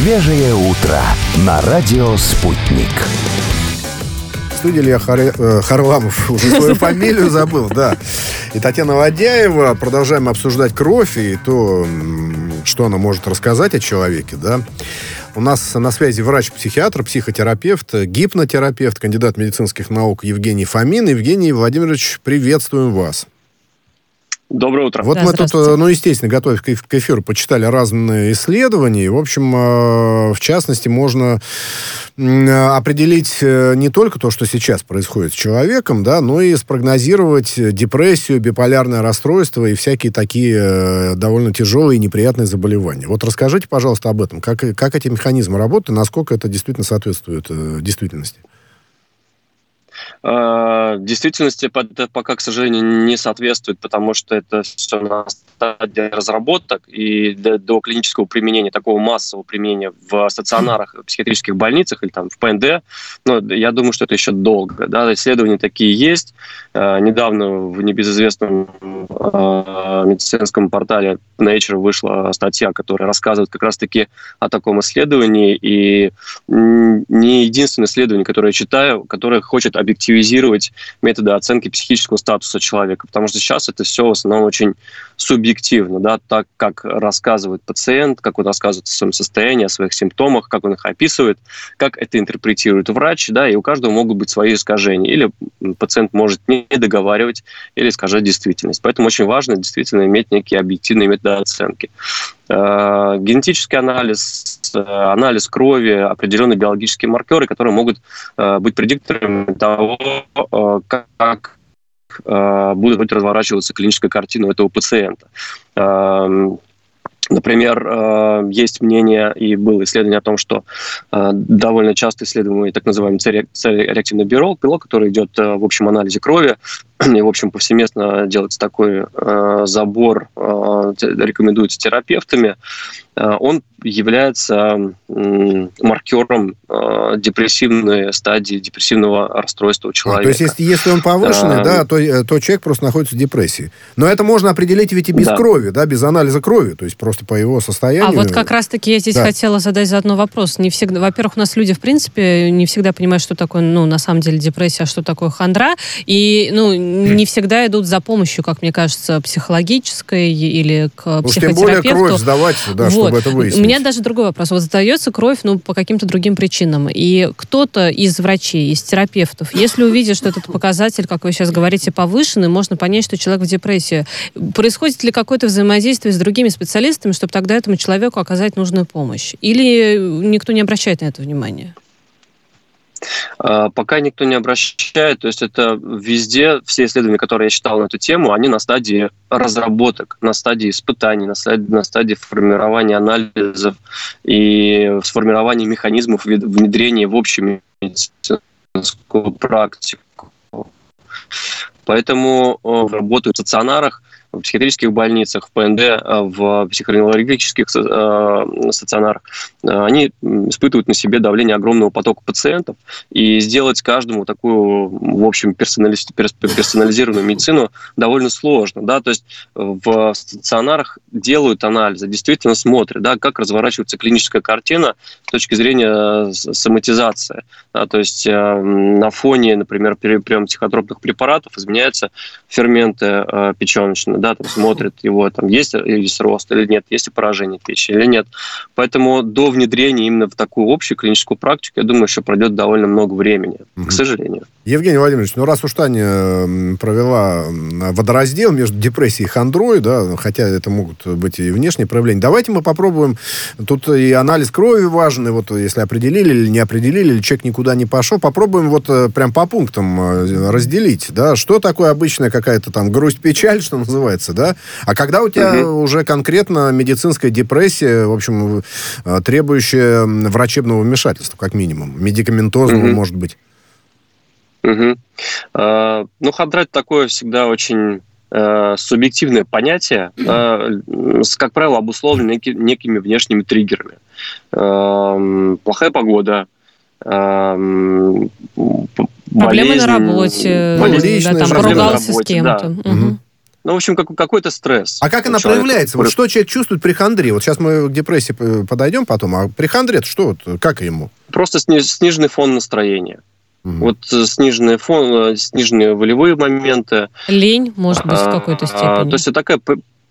Свежее утро на радио «Спутник». В студии Илья Харламов, уже свою фамилию забыл, да. И Татьяна Ладяева. Продолжаем обсуждать кровь и то, что она может рассказать о человеке, да. У нас на связи врач-психиатр, психотерапевт, гипнотерапевт, кандидат медицинских наук Евгений Фомин. Евгений Владимирович, приветствуем вас. Доброе утро. Вот да, мы тут, естественно, готовясь к эфиру, почитали разные исследования. В общем, в частности, можно определить не только то, что сейчас происходит с человеком, да, но и спрогнозировать депрессию, биполярное расстройство и всякие такие довольно тяжелые и неприятные заболевания. Вот расскажите, пожалуйста, об этом. Как эти механизмы работают и насколько это действительно соответствует действительности? Действительности пока, к сожалению, не соответствует, потому что это все на стадии разработок, и до клинического применения, такого массового применения в стационарах, в психиатрических больницах или там в ПНД, я думаю, что это еще долго. Да? Исследования такие есть. Недавно в небезызвестном медицинском портале Nature вышла статья, которая рассказывает как раз-таки о таком исследовании, и не единственное исследование, которое я читаю, которое хочет объективизировать методы оценки психического статуса человека, потому что сейчас это все в основном очень субъективно, да, так как рассказывает пациент, как он рассказывает о своем состоянии, о своих симптомах, как он их описывает, как это интерпретирует врач, да, и у каждого могут быть свои искажения, или пациент может не договаривать, или искажать действительность. Поэтому очень важно действительно иметь некие объективные методы оценки. Генетический анализ крови, определенные биологические маркеры, которые могут быть предикторами того, как будет разворачиваться клиническая картина у этого пациента. Например, есть мнение, и было исследование о том, что довольно часто исследуемый так называемый C-реактивный белок, который идет в общем анализе крови, и, в общем, повсеместно делается такой забор, рекомендуется терапевтами, он является маркером депрессивной стадии, депрессивного расстройства у человека. То есть, если он повышенный, то человек просто находится в депрессии. Но это можно определить ведь и без крови, да, без анализа крови, то есть просто по его состоянию. А вот как раз-таки я здесь хотела задать заодно вопрос. Не всегда, во-первых, у нас люди, в принципе, не всегда понимают, что такое, на самом деле, депрессия, а что такое хандра, и, не всегда идут за помощью, как мне кажется, психологической или к психотерапевту. Тем более кровь сдавать, чтобы это выяснить. У меня даже другой вопрос. Вот сдается кровь, по каким-то другим причинам. И кто-то из врачей, из терапевтов, если увидит, что этот показатель, как вы сейчас говорите, повышенный, можно понять, что человек в депрессии. Происходит ли какое-то взаимодействие с другими специалистами, чтобы тогда этому человеку оказать нужную помощь? Или никто не обращает на это внимания? Пока никто не обращает, то есть это везде, все исследования, которые я читал на эту тему, они на стадии разработок, на стадии испытаний, на стадии формирования анализов и сформирования механизмов внедрения в общую медицинскую практику. Поэтому работают в стационарах, в психиатрических больницах, в ПНД, в психоневрологических стационарах, они испытывают на себе давление огромного потока пациентов, и сделать каждому такую, в общем, персонализированную медицину довольно сложно. Да? То есть в стационарах делают анализы, действительно смотрят, да, как разворачивается клиническая картина с точки зрения соматизации. Да? То есть на фоне, например, приема психотропных препаратов изменяются ферменты печеночные, да, там смотрят его, там есть рост или нет, есть ли поражение печени или нет. Поэтому до внедрения именно в такую общую клиническую практику, я думаю, еще пройдет довольно много времени, к сожалению. Евгений Владимирович, раз уж Таня провела водораздел между депрессией и хандрой, да, хотя это могут быть и внешние проявления, давайте мы попробуем, тут и анализ крови важен, и вот если определили или не определили, или человек никуда не пошел, попробуем вот прям по пунктам разделить, да, что такое обычная какая-то там грусть-печаль, что называется, да, а когда у тебя уже конкретно медицинская депрессия, в общем, требующая врачебного вмешательства, как минимум, медикаментозного, может быть. Хандра – это такое всегда очень субъективное понятие, как правило, обусловлено некими внешними триггерами. Плохая погода, проблемы на работе, поругался с кем-то. Да. Ну, в общем, какой-то стресс. А как она проявляется? Вот что человек чувствует при хандре? Вот сейчас мы к депрессии подойдем потом, а при хандре что? Как ему? Просто сниженный фон настроения. Вот сниженный фон, сниженные волевые моменты. Лень, может быть, в какой-то степени. То есть это такая...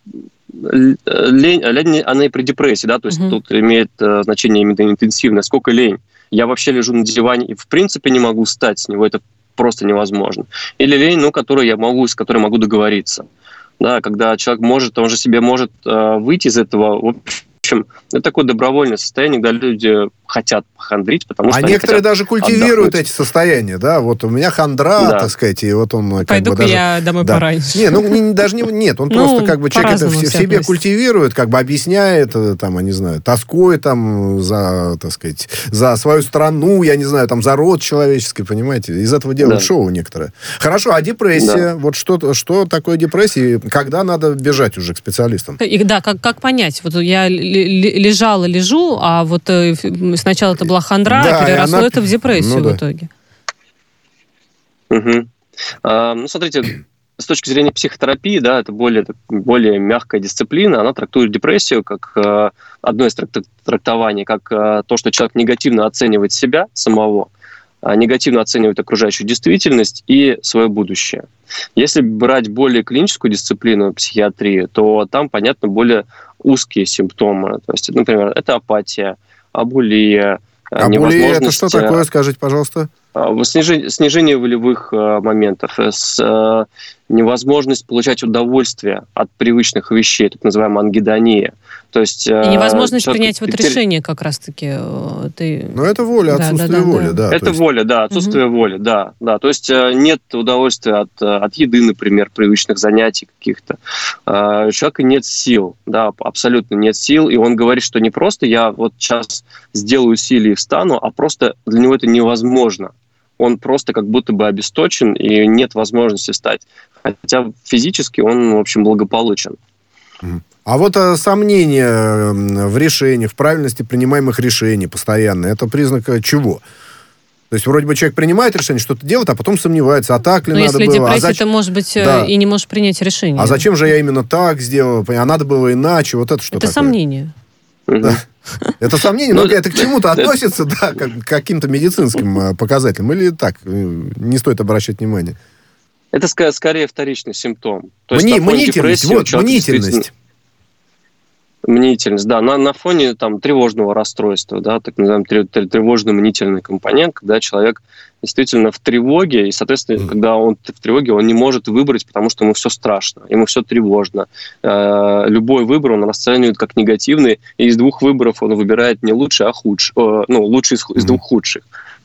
Лень, она и при депрессии, да, то есть тут имеет значение именно интенсивное. Сколько лень? Я вообще лежу на диване и в принципе не могу встать с него, это просто невозможно. Или лень, с которой я могу договориться. Да, когда человек он же себе может выйти из этого. В общем, это такое добровольное состояние, когда люди хотят похандрить, потому что некоторые даже культивируют эти состояния, да, вот у меня хандра, так сказать, и вот он пойду-ка я домой пораньше. Нет, он просто человек это в себе культивирует, объясняет, там, я не знаю, тоской там за, так сказать, за свою страну, я не знаю, там, за род человеческий, понимаете, из этого делают шоу некоторые. Хорошо, а депрессия, вот что такое депрессия, когда надо бежать уже к специалистам? Да, как понять, вот я лежу, а вот сначала это была хандра, а переросло это в депрессию в итоге. Смотрите, с точки зрения психотерапии, да, это более мягкая дисциплина, она трактует депрессию как одно из трактований, как то, что человек негативно оценивает себя самого, негативно оценивает окружающую действительность и свое будущее. Если брать более клиническую дисциплину психиатрии, то там, понятно, более узкие симптомы. То есть, например, это апатия, абулия, невозможность... это что такое, скажите, пожалуйста? Снижение волевых моментов, невозможность получать удовольствие от привычных вещей, так называемая ангидония. То есть, и невозможность принять решение как раз-таки. Но это воля, отсутствие воли, да. Это воля, да, отсутствие воли, да. То есть нет удовольствия от еды, например, привычных занятий каких-то. У человека нет сил, да, абсолютно нет сил, и он говорит, что не просто я вот сейчас сделаю усилия и встану, а просто для него это невозможно. Он просто как будто бы обесточен, и нет возможности встать. Хотя физически он, в общем, благополучен. А вот сомнения в решении, в правильности принимаемых решений постоянно, это признак чего? То есть вроде бы человек принимает решение, что-то делает, а потом сомневается, а так ли надо было. Если депрессия, то, может быть, и не можешь принять решение. А зачем же я именно так сделал? А надо было иначе? Вот это что такое? Это сомнение. Да. Это сомнение, но это к чему-то относится, да, к каким-то медицинским показателям? Или так, не стоит обращать внимание? Это скорее вторичный симптом. Мнительность. Мнительность, да. На фоне тревожного расстройства, да, так называемый тревожно-мнительный компонент, когда человек действительно в тревоге, и, соответственно, когда он в тревоге, он не может выбрать, потому что ему все страшно, ему все тревожно. Любой выбор он расценивает как негативный, и из двух выборов он выбирает не лучший, а худший, лучший из двух худших.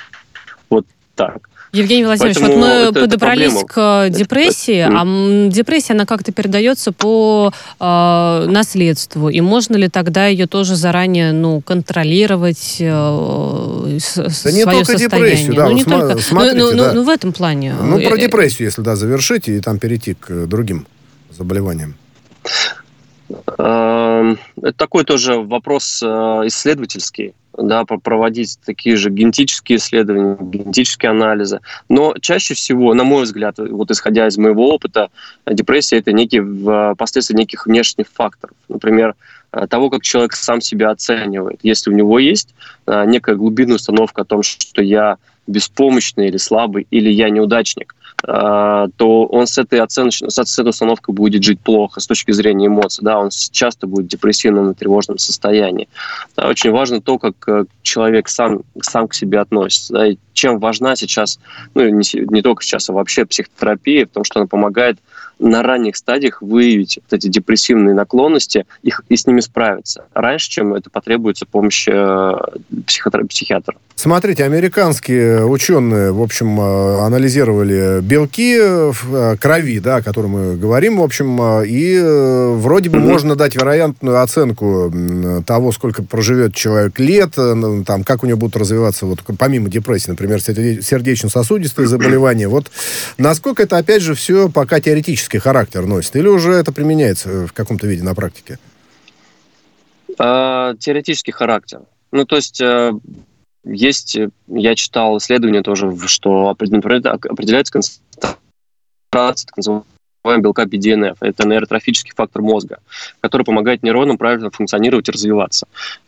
Вот так. Евгений Владимирович, вот мы подобрались к депрессии, а депрессия, она как-то передается по наследству, и можно ли тогда ее тоже заранее, контролировать, свое состояние? Да не только депрессию, да, смотрите, да. В этом плане. Про депрессию, если, завершить, и там перейти к другим заболеваниям. Это такой тоже вопрос исследовательский, да, проводить такие же генетические исследования, генетические анализы. Но чаще всего, на мой взгляд, вот исходя из моего опыта, депрессия – это последствия неких внешних факторов. Например, того, как человек сам себя оценивает. Если у него есть некая глубинная установка о том, что я беспомощный или слабый, или я неудачник, то он с этой установкой будет жить плохо с точки зрения эмоций. Да, он часто будет в депрессивном и тревожном состоянии. Да, очень важно то, как человек сам к себе относится. Да, и чем важна сейчас, не только сейчас, а вообще психотерапия, потому что она помогает на ранних стадиях выявить вот эти депрессивные наклонности и с ними справиться. Раньше, чем это потребуется помощь психиатра. Смотрите, американские ученые, в общем, анализировали белки в крови, да, о котором мы говорим, в общем, и вроде бы можно дать вероятную оценку того, сколько проживет человек лет, там, как у него будут развиваться, вот, помимо депрессии, например, сердечно-сосудистые заболевания. Вот насколько это, опять же, все пока теоретический характер носит? Или уже это применяется в каком-то виде на практике? Теоретический характер. То есть... я читал исследования тоже, что определяется концентрация так называемых белка BDNF. Это нейротрофический фактор мозга, который помогает нейронам правильно функционировать и развиваться.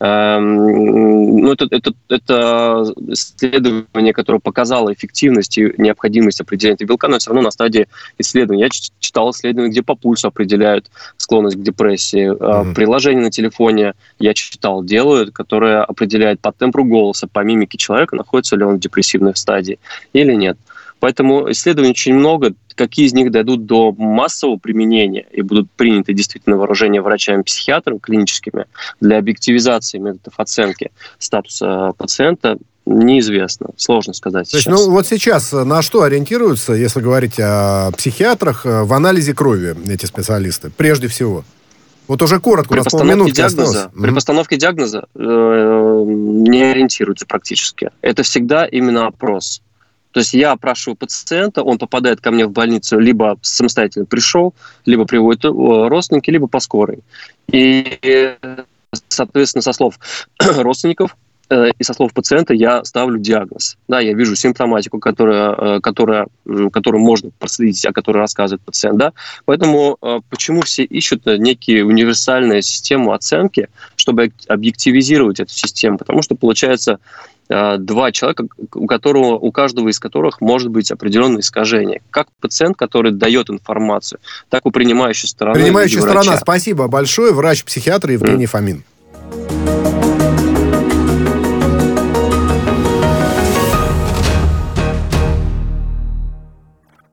Это исследование, которое показало эффективность и необходимость определения этого белка, но все равно на стадии исследования. Я читал исследования, где по пульсу определяют склонность к депрессии. Приложение на телефоне я читал, делают, которое определяет по тембру голоса, по мимике человека, находится ли он в депрессивной стадии или нет. Поэтому исследований очень много. Какие из них дойдут до массового применения и будут приняты действительно вооружение врачами-психиатрами клиническими для объективизации методов оценки статуса пациента, неизвестно. Сложно сказать сейчас. То есть, вот сейчас на что ориентируются, если говорить о психиатрах, в анализе крови эти специалисты, прежде всего? Вот уже коротко, у нас полминутки осталось. При постановке диагноза не ориентируются практически. Это всегда именно опрос. То есть я опрашиваю пациента, он попадает ко мне в больницу, либо самостоятельно пришел, либо приводит родственники, либо по скорой. И, соответственно, со слов родственников и со слов пациента я ставлю диагноз. Да, я вижу симптоматику, которую можно проследить, о которой рассказывает пациент. Да? Поэтому почему все ищут некие универсальные системы оценки, чтобы объективизировать эту систему? Потому что получается два человека, у каждого из которых может быть определенное искажение. Как пациент, который дает информацию, так и принимающая сторона. Принимающая сторона. Спасибо большое. Врач-психиатр Евгений Фомин.